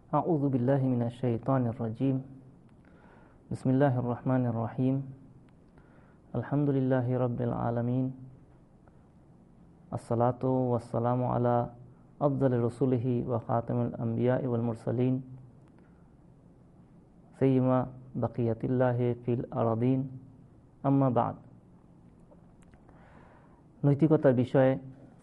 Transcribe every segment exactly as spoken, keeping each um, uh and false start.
আউযু বিল্লাহি মিনাশ শাইতানির রাজীম। বিসমিল্লাহির রহমানির রহিম। আলহামদুলিল্লাহি রাব্বিল আলামিন। আসসালাতু ওয়াসসালামু আলা আফদালির রাসূলিহি ওয়া খাতামিল আম্বিয়া ওয়াল মুরসালিন সাইয়্যিমা বাকিয়াতিল্লাহি ফিল আরাদিন, আম্মা বা'দ। নৈতিকতার বিষয়ে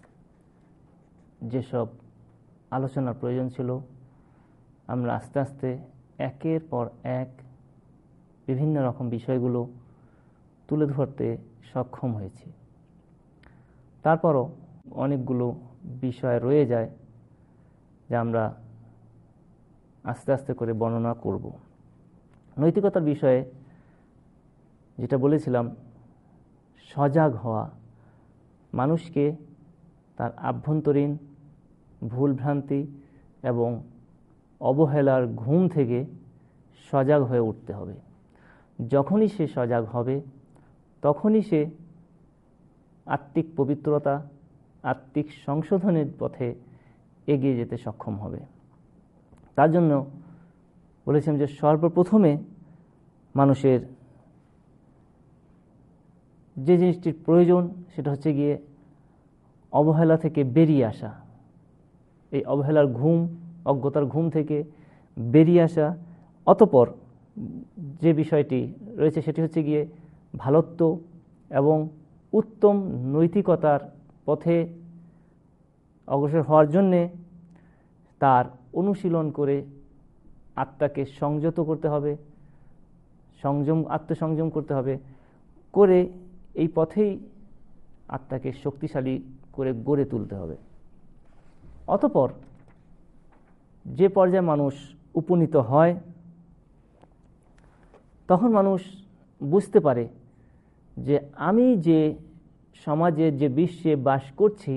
যেসব আলোচনার প্রয়োজন ছিল, আমরা আস্তে আস্তে একের পর এক বিভিন্ন রকম বিষয়গুলো তুলে ধরতে সক্ষম হয়েছি। তারপরও অনেকগুলো বিষয় রয়ে যায় যা আমরা আস্তে আস্তে করে বর্ণনা করব। নৈতিকতার বিষয়ে যেটা বলেছিলাম, সজাগ হওয়া, মানুষকে তার আভ্যন্তরীণ ভুলভ্রান্তি এবং অবহেলার ঘুম থেকে সজাগ হয়ে উঠতে হবে। যখনই সে সজাগ হবে তখনই সে আত্মিক পবিত্রতা, আত্মিক সংশোধনের পথে এগিয়ে যেতে সক্ষম হবে। তার জন্য বলেছিলাম যে সর্বপ্রথমে মানুষের যে জিনিসটির প্রয়োজন সেটা হচ্ছে গিয়ে অবহেলা থেকে বেরিয়ে আসা। এই অবহেলার ঘুম, অজ্ঞতার ঘুম থেকে বেরিয়ে আসা। অতঃপর যে বিষয়টি রয়েছে সেটি হচ্ছে গিয়ে ভালোত্ব এবং উত্তম নৈতিকতার পথে অগ্রসর হওয়ার জন্যে তার অনুশীলন করে আত্মাকে সংযত করতে হবে, সংযম আত্মসংযম করতে হবে, করে এই পথেই আত্মাকে শক্তিশালী করে গড়ে তুলতে হবে। অতঃপর যে পর্যায়ে মানুষ উপনীত হয় তখন মানুষ বুঝতে পারে যে আমি যে সমাজে, যে বিশ্বে বাস করছি,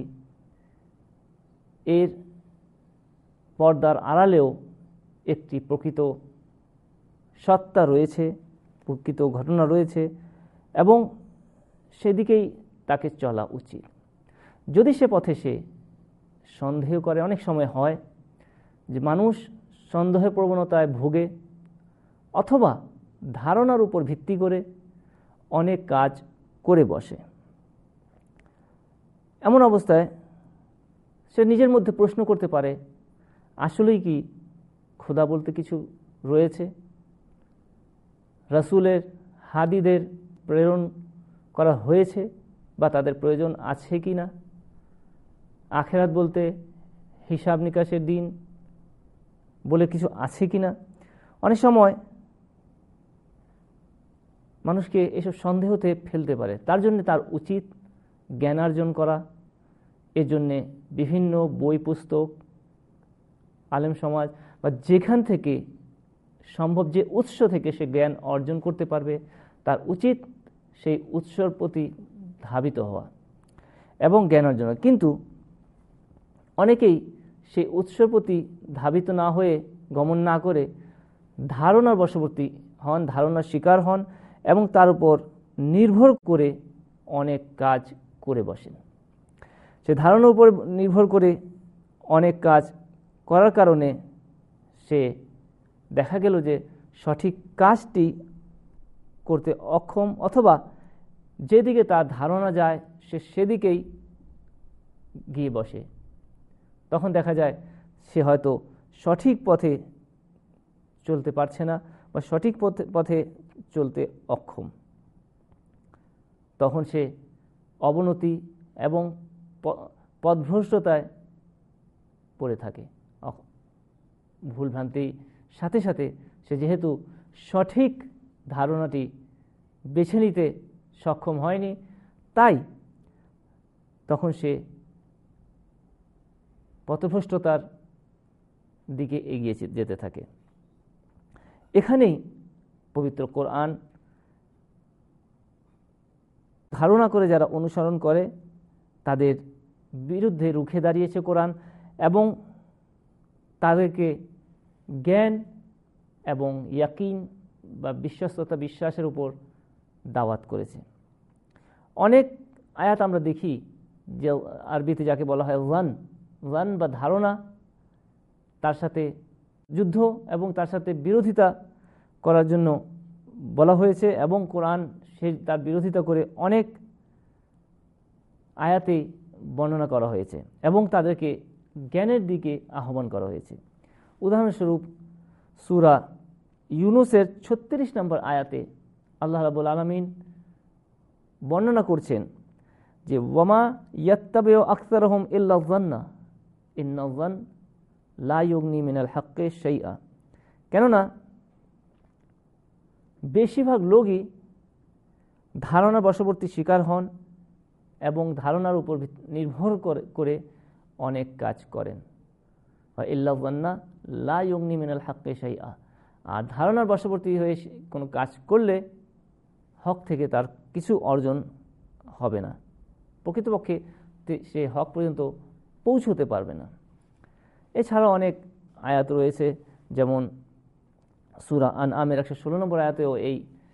এর পর্দার আড়ালেও একটি প্রকৃত সত্তা রয়েছে, প্রকৃত ঘটনা রয়েছে এবং সেদিকেই তাকে চলা উচিত। যদি সে পথে সে সন্দেহ করে, অনেক সময় হয় যে মানুষ সন্দেহের প্রবণতায় ভোগে অথবা ধারণার উপর ভিত্তি করে অনেক কাজ করে বসে। এমন অবস্থায় সে নিজের মধ্যে প্রশ্ন করতে পারে, আসলেই কি খোদা বলতে কিছু রয়েছে? রাসূলের হাদিদের প্রেরণ করা হয়েছে বা তাদের প্রয়োজন আছে কি না? আখেরাত বলতে হিসাব নিকাশের দিন বলে কিছু আছে কি না? অনেক সময় মানুষকে এসব সন্দেহতে ফেলতে পারে। তার জন্য তার উচিত জ্ঞানার্জন করা। এর জন্যে বিভিন্ন বই পুস্তক, আলেম সমাজ বা যেখান থেকে সম্ভব, যে উৎস থেকে সে জ্ঞান অর্জন করতে পারবে, তার উচিত সেই উৎসর প্রতি ধাবিত হওয়া এবং জ্ঞান অর্জন। কিন্তু অনেকেই সেই উৎসর প্রতি ধাবিত না হয়ে, গমন না করে ধারণার বশবর্তী হন, ধারণার শিকার হন এবং তার উপর নির্ভর করে অনেক কাজ করে বসেন। সে ধারণার উপর নির্ভর করে অনেক কাজ করার কারণে সে দেখা গেল যে সঠিক কাজটি করতে অক্ষম, অথবা যেদিকে তার ধারণা যায় সে সেদিকেই গিয়ে বসে। তখন দেখা যায় সে হয়তো সঠিক পথে চলতে পারছে না বা সঠিক পথে পথে চলতে অক্ষম। তখন সে অবনতি এবং পথভ্রষ্টতায় পড়ে থাকে। ভুলভ্রান্তি সাথে সাথে সে যেহেতু সঠিক ধারণাটি বেছে নিতে সক্ষম হয়নি, তাই তখন সে পথভ্রষ্টতার দিকে এগিয়ে যেতে থাকে। এখানেই পবিত্র কোরআন ধারণা করে যারা অনুসরণ করে তাদের বিরুদ্ধে রুখে দাঁড়িয়েছে কোরআন এবং তাদেরকে জ্ঞান এবং ইয়াকিন বা বিশ্বস্ততা, বিশ্বাসের উপর দাওয়াত করেছে। অনেক আয়াত আমরা দেখি যে আরবিতে যাকে বলা হয় ওয়ান ওয়ান বা ধারণা, তার সাথে যুদ্ধ এবং তার সাথে বিরোধিতা করার জন্য বলা হয়েছে, এবং কোরআন সে তার বিরোধিতা করে অনেক আয়াতে বর্ণনা করা হয়েছে এবং তাদেরকে জ্ঞানের দিকে আহ্বান করা হয়েছে। উদাহরণস্বরূপ সূরা ইউনুসের ছত্রিশ নম্বর আয়াতে আল্লাহ রাব্বুল আলামিন বর্ণনা করছেন যে ওয়ামা ইয়াত্তাবিউ আকসারুহুম ইল্লা যান্না ইন্না যান লা ইউগনি মিনাল হাক্কি শাইআ, কেননা বেশিরভাগ লোকই ধারণা বশবর্তী শিকার হন এবং ধারণার উপর নির্ভর করে করে অনেক কাজ করেন। ইল্লা যান্না লা ইউগনি মিনাল হাক্কি শাইআ, আর ধারণার বশবর্তী হয়ে কোনো কাজ করলে হক থেকে তার কিছু অর্জন হবে না, প্রকৃতপক্ষে সে হক পর্যন্ত পৌঁছতে পারবে না। এছাড়াও অনেক আয়াত রয়েছে, যেমন সূরা আনআমের একশো ষোলো নম্বর আয়াতেও এই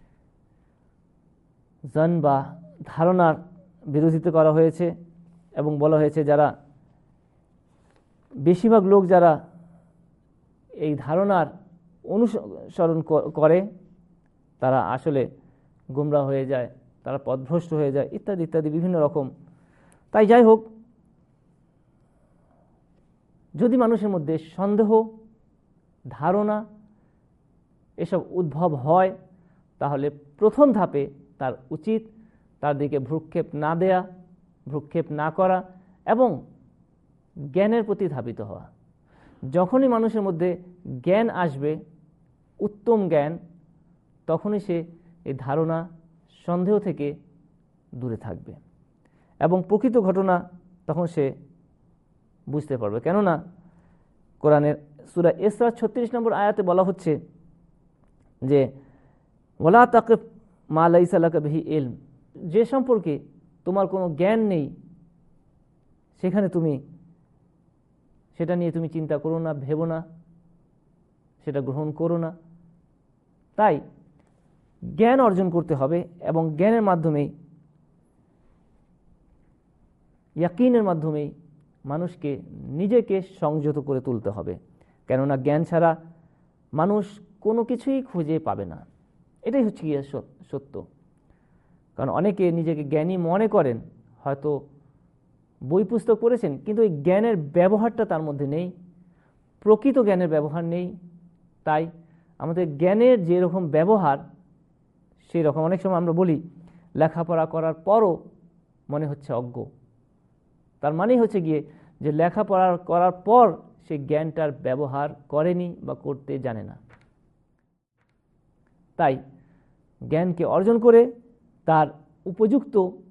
জান বা ধারণার বিরোধিতা করা হয়েছে এবং বলা হয়েছে যারা বেশিরভাগ লোক যারা এই ধারণার অনুসরণ করে তারা আসলে গুমরা হয়ে যায়, তারা পথভ্রষ্ট হয়ে যায় ইত্যাদি ইত্যাদি বিভিন্ন রকম। তাই যাই হোক, যদি মানুষের মধ্যে সন্দেহ, ধারণা এসব উদ্ভব হয়, তাহলে প্রথম ধাপে তার উচিত তার দিকে ভ্রুক্ষেপ না দেয়া, ভ্রুক্ষেপ না করা এবং জ্ঞানের প্রতি ধাবিত হওয়া। যখনই মানুষের মধ্যে জ্ঞান আসবে, উত্তম জ্ঞান, তখনই সে এই ধারণা, সন্দেহ থেকে দূরে থাকবে এবং প্রকৃত ঘটনা তখন সে বুঝতে পারবে। কেননা কোরআনের সূরা ইসরা ছত্রিশ নম্বর আয়াতে বলা হচ্ছে যে ওয়ালা তাকিফ মা লাইসা লাকা বিহি ইলম, যে সম্পর্কে তোমার কোনো জ্ঞান নেই সেখানে তুমি সেটা নিয়ে তুমি চিন্তা করো না, ভেবো না, সেটা গ্রহণ করো না। তাই জ্ঞান অর্জন করতে হবে এবং জ্ঞানের মাধ্যমেই, ইয়াকিনের মাধ্যমেই মানুষকে নিজেকে সংযত করে তুলতে হবে। কেননা জ্ঞান ছাড়া মানুষ কোনো কিছুই খুঁজে পাবে না, এটাই হচ্ছে গিয়ে সত্য। কারণ অনেকে নিজেকে জ্ঞানী মনে করেন, হয়তো বই পুস্তক পড়েছেন, কিন্তু এই জ্ঞানের ব্যবহারটা তার মধ্যে নেই, প্রকৃত জ্ঞানের ব্যবহার নেই। তাই আমাদের জ্ঞানের যেরকম ব্যবহার সেই রকম অনেক সময় আমরা বলি লেখাপড়া করার পরও মনে হচ্ছে অজ্ঞ, তার মানেই হচ্ছে গিয়ে যে লেখাপড়া করার পর সে জ্ঞানটার ব্যবহার করেনি বা করতে জানে না। তাই জ্ঞানকে অর্জন করে তার উপযুক্ত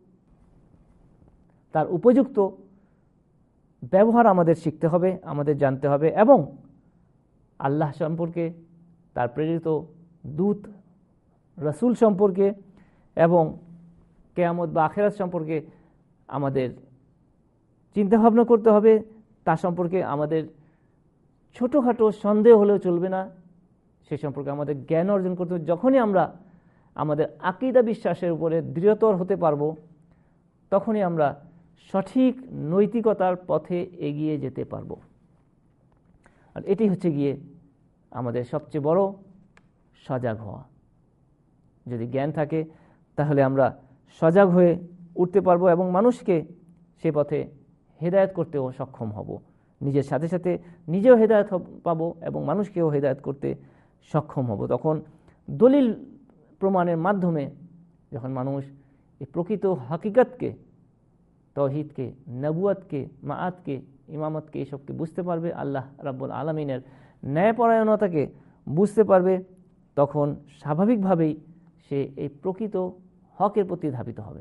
তার উপযুক্ত ব্যবহার আমাদের শিখতে হবে, আমাদের জানতে হবে এবং আল্লাহ সম্পর্কে, তার প্রেরিত দূত রাসূল সম্পর্কে এবং কিয়ামত বা আখিরাত সম্পর্কে আমাদের চিন্তাভাবনা করতে হবে। তা সম্পর্কে আমাদের ছোটোখাটো সন্দেহ হলেও চলবে না, সে সম্পর্কে আমাদের জ্ঞান অর্জন করতে হবে। যখনই আমরা আমাদের আকীদা বিশ্বাসের উপরে দৃঢ়তর হতে পারবো, তখনই আমরা সঠিক নৈতিকতার পথে এগিয়ে যেতে পারবো। আর এটি হচ্ছে গিয়ে আমাদের সবচেয়ে বড় সজাগ হওয়া। যদি জ্ঞান থাকে তাহলে আমরা সজাগ হয়ে উঠতে পারবো এবং মানুষকে সে পথে হেদায়েত করতেও সক্ষম হব। নিজের সাথে সাথে নিজেও হেদায়েত পাবো এবং মানুষকেও হেদায়েত করতে সক্ষম হব। তখন দলিল প্রমাণের মাধ্যমে যখন মানুষ এই প্রকৃত হাকিকতকে, তাওহীদকে, নবুয়তকে, মাআতকে, ইমামতকে, এসবকে বুঝতে পারবে, আল্লাহ রাব্বুল আলামিনের ন্যায়পরায়ণতাকে বুঝতে পারবে, তখন স্বাভাবিকভাবেই সে এই প্রকৃত হকের প্রতি ধাবিত হবে।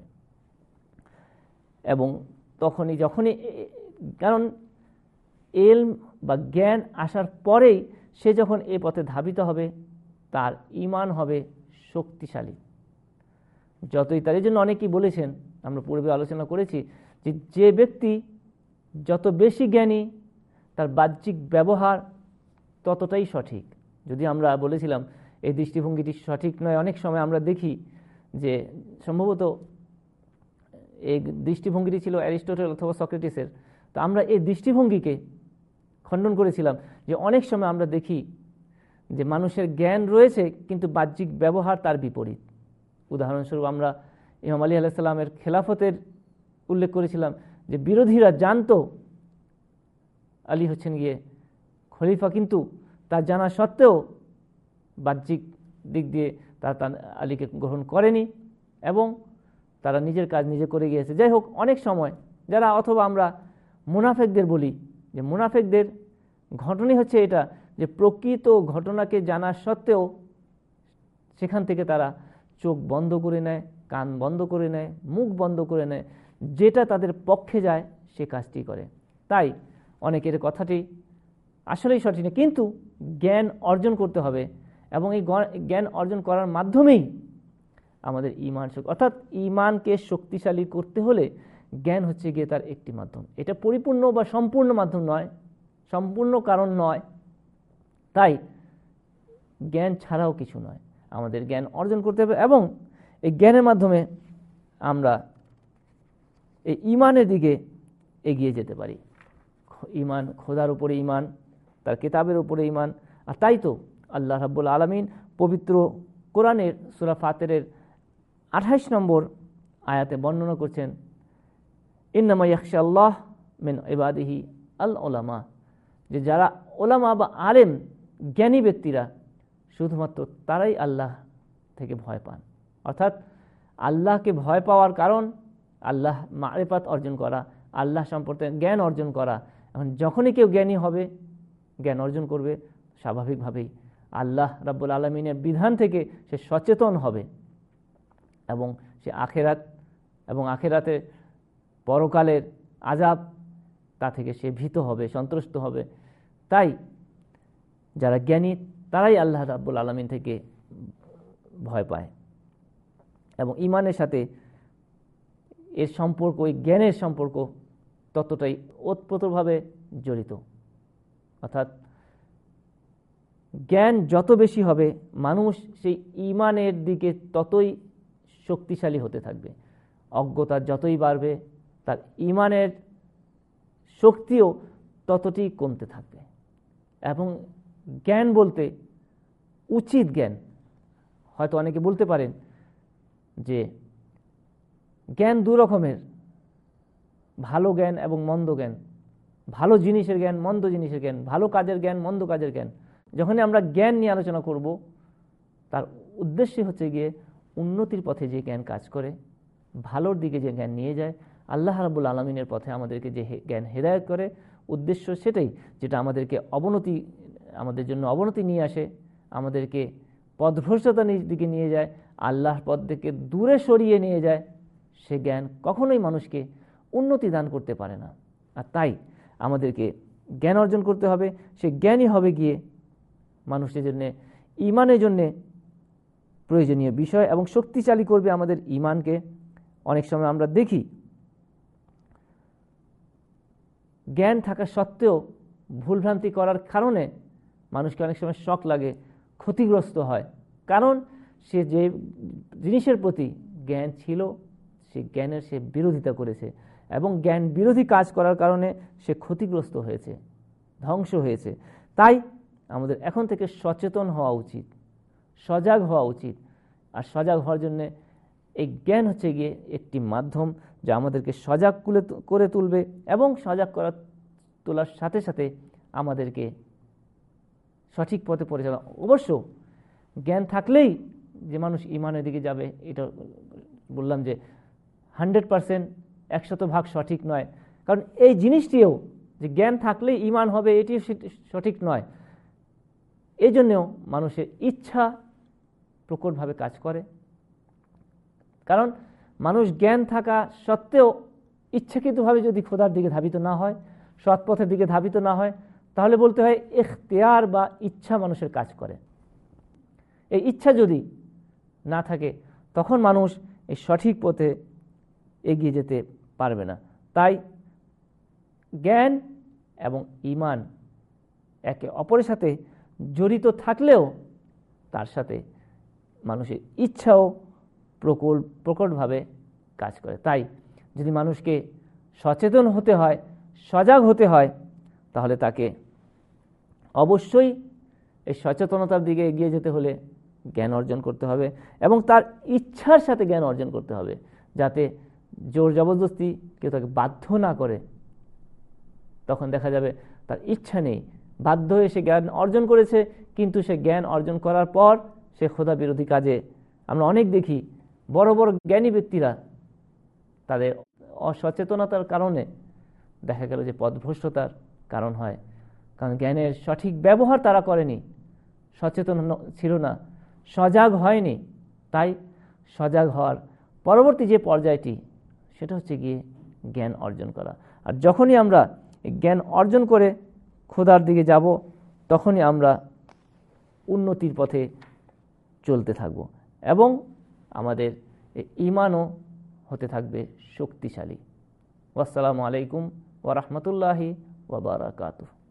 এবং তখনই যখনই, কারণ ইলম বা জ্ঞান আসার পরেই সে যখন এই পথে ধাবিত হবে, তার ঈমান হবে শক্তিশালী। যতই তার জন্য অনেকেই বলেছেন, আমরা পূর্বে আলোচনা করেছি যে যে ব্যক্তি যত বেশি জ্ঞানী তার বাহ্যিক ব্যবহার ততটাই সঠিক। যদি আমরা বলেছিলাম এই দৃষ্টিভঙ্গিটি সঠিক নয়, অনেক সময় আমরা দেখি যে সম্ভবত এই দৃষ্টিভঙ্গিটি ছিল অ্যারিস্টটল অথবা সক্রেটিসের, তো আমরা এই দৃষ্টিভঙ্গিকে খণ্ডন করেছিলাম যে অনেক সময় আমরা দেখি যে মানুষের জ্ঞান রয়েছে কিন্তু বাহ্যিক ব্যবহার তার বিপরীত। উদাহরণস্বরূপ আমরা ইমাম আলী আলাইহিস সালামের খেলাফতের উল্লেখ করেছিলাম যে বিরোধীরা জানতো আলী হচ্ছেন গিয়ে খলিফা, কিন্তু তার জানা সত্ত্বেও বাহ্যিক দিক দিয়ে তারা তার আলীকে গ্রহণ করেনি এবং তারা নিজের কাজ নিজে করে গিয়েছে। যাই হোক, অনেক সময় যারা, অথবা আমরা মুনাফেকদের বলি যে মুনাফেকদের ঘটনাই হচ্ছে এটা যে প্রকৃত ঘটনাকে জানা সত্ত্বেও সেখান থেকে তারা চোখ বন্ধ করে নেয়, কান বন্ধ করে নেয়, মুখ বন্ধ করে নেয়, যেটা তাদের পক্ষে যায় সে কাজটি করে। তাই অনেকের কথাটি আসলেই সঠিক না, কিন্তু জ্ঞান অর্জন করতে হবে এবং এই জ্ঞান অর্জন করার মাধ্যমেই আমাদের ঈমান, অর্থাৎ ঈমানকে শক্তিশালী করতে হলে জ্ঞান হচ্ছে গিয়ে তার একটি মাধ্যম। এটা পরিপূর্ণ বা সম্পূর্ণ মাধ্যম নয়, সম্পূর্ণ কারণ নয়। তাই জ্ঞান ছাড়াও কিছু নয়, আমাদের জ্ঞান অর্জন করতে হবে এবং এই জ্ঞানের মাধ্যমে আমরা এই ঈমানের দিকে এগিয়ে যেতে পারি। ঈমান, খোদার উপরে ঈমান, তার কিতাবের উপরে ঈমান। আর তাই তো আল্লাহ রাব্বুল আলামিন পবিত্র কোরআনের সূরা ফাতিরের আঠাইশ নম্বর আয়াতে বর্ণনা করছেন, ইন্নামা ইয়াখশাল্লাহ মিন ইবাদিহি আল উলামা, যে যারা ওলামা বা আলেম জ্ঞানী ব্যক্তিরা শুধুমাত্র তারাই আল্লাহ থেকে ভয় পান। অর্থাৎ আল্লাহকে ভয় পাওয়ার কারণ আল্লাহ মারিফাত অর্জন করা, আল্লাহ সম্পর্কে জ্ঞান অর্জন করা। এখন যখনই কেউ জ্ঞানী হবে, জ্ঞান অর্জন করবে, স্বাভাবিকভাবেই আল্লাহ রাব্বুল আলামিনের বিধান থেকে সে সচেতন হবে এবং সে আখেরাত এবং আখেরাতে পরকালের আযাব তা থেকে সে ভীত হবে, সন্তুষ্ট হবে। তাই যারা জ্ঞানী তারাই আল্লাহ রাব্বুল আলামিন থেকে ভয় পায় এবং ঈমানের সাথে এর সম্পর্ক, এই জ্ঞানের সম্পর্ক ততটাই ওতপ্রোতভাবে জড়িত। অর্থাৎ জ্ঞান যত বেশি হবে, মানুষ সেই ঈমানের দিকে ততই শক্তিশালী হতে থাকবে। অজ্ঞতা যতই বাড়বে, তার ঈমানের শক্তিও ততটি কমতে থাকবে। এবং জ্ঞান বলতে উচিত জ্ঞান, হয়তো অনেকে বলতে পারেন যে জ্ঞান দু রকমের, ভালো জ্ঞান এবং মন্দ জ্ঞান, ভালো জিনিসের জ্ঞান, মন্দ জিনিসের জ্ঞান, ভালো কাজের জ্ঞান, মন্দ কাজের জ্ঞান। যখনই আমরা জ্ঞান নিয়ে আলোচনা করব, তার উদ্দেশ্য হচ্ছে গিয়ে উন্নতির পথে যে জ্ঞান কাজ করে, ভালোর দিকে যে জ্ঞান নিয়ে যায়, আল্লাহ রাব্বুল আলামিনের পথে আমাদেরকে যে জ্ঞান হেদায়েত করে, উদ্দেশ্য সেটাই, যেটা আমাদেরকে অবনতি, আমাদের জন্য অবনতি নিয়ে আসে, আমাদেরকে পথভ্রষ্টতার দিকে নিয়ে যায়, আল্লাহর পথ থেকে দূরে সরিয়ে নিয়ে যায়, সে জ্ঞান কখনোই মানুষকে উন্নতি দান করতে পারে না। আর তাই আমাদেরকে জ্ঞান অর্জন করতে হবে। সে জ্ঞানই হবে গিয়ে মানুষের জন্যে, ঈমানের জন্যে প্রয়োজনীয় বিষয় এবং শক্তিশালী করবে আমাদের ঈমানকে। অনেক সময় আমরা দেখি জ্ঞান থাকা সত্ত্বেও ভুলভ্রান্তি করার কারণে মানুষকে অনেক সময় শক লাগে, ক্ষতিগ্রস্ত হয়। কারণ সে যে জিনিসের প্রতি জ্ঞান ছিল, সে জ্ঞানের সে বিরোধিতা করেছে এবং জ্ঞান বিরোধী কাজ করার কারণে সে ক্ষতিগ্রস্ত হয়েছে, ধ্বংস হয়েছে। তাই আমাদের এখন থেকে সচেতন হওয়া উচিত, সজাগ হওয়া উচিত। আর সজাগ হওয়ার জন্যে এই জ্ঞান হচ্ছে গিয়ে একটি মাধ্যম যা আমাদেরকে সজাগ করে তুলবে এবং সজাগ করা তোলার সাথে সাথে আমাদেরকে সঠিক পথে পরিচালনা। অবশ্য জ্ঞান থাকলেই যে মানুষ ঈমানের দিকে যাবে, এটা বললাম যে হান্ড্রেড পারসেন্ট একশত ভাগ সঠিক নয়। কারণ এই জিনিসটিও যে জ্ঞান থাকলেই ঈমান হবে, এটি সঠিক নয়। এই জন্যেও মানুষের ইচ্ছা প্রকটভাবে কাজ করে। কারণ মানুষ জ্ঞান থাকা সত্ত্বেও ইচ্ছাকৃতভাবে যদি খোদার দিকে ধাবিত না হয়, সৎ পথের দিকে ধাবিত না হয়, তাহলে বলতে হয় ইখতিয়ার বা ইচ্ছা মানুষের কাজ করে। এই ইচ্ছা যদি না থাকে তখন মানুষ এই সঠিক পথে এগিয়ে যেতে পারবে না। তাই জ্ঞান এবং ঈমান একে অপরের সাথে জড়িত থাকলেও তার সাথে মানুষের ইচ্ছাও প্রকট প্রকটভাবে কাজ করে। তাই যদি মানুষকে সচেতন হতে হয়, সজাগ হতে হয়, তাহলে তাকে অবশ্যই এই সচেতনতার দিকে এগিয়ে যেতে হলে জ্ঞান অর্জন করতে হবে এবং তার ইচ্ছার সাথে জ্ঞান অর্জন করতে হবে, যাতে জোর জবরদস্তি কেউ তাকে বাধ্য না করে। তখন দেখা যাবে তার ইচ্ছা নেই, বাধ্য হয়ে সে জ্ঞান অর্জন করেছে, কিন্তু সে জ্ঞান অর্জন করার পর সে খোদা বিরোধী কাজে, আমরা অনেক দেখি বড় বড় জ্ঞানী ব্যক্তিরা তাদের অসচেতনতার কারণে দেখা গেল যে পথভ্রষ্টতার কারণ হয়, কারণ জ্ঞানের সঠিক ব্যবহার তারা করেনি, সচেতন ছিল না, সজাগ হয়নি। তাই সজাগ হওয়ার পরবর্তী যে পর্যায়টি সেটা হচ্ছে গিয়ে জ্ঞান অর্জন করা। আর যখনই আমরা জ্ঞান অর্জন করে খোদার দিকে যাব, তখনই আমরা উন্নতির পথে চলতে থাকব এবং আমাদের ঈমানও হতে থাকবে শক্তিশালী। আসসালামু আলাইকুম ওয়া রাহমাতুল্লাহি ওয়া বারাকাতুহু।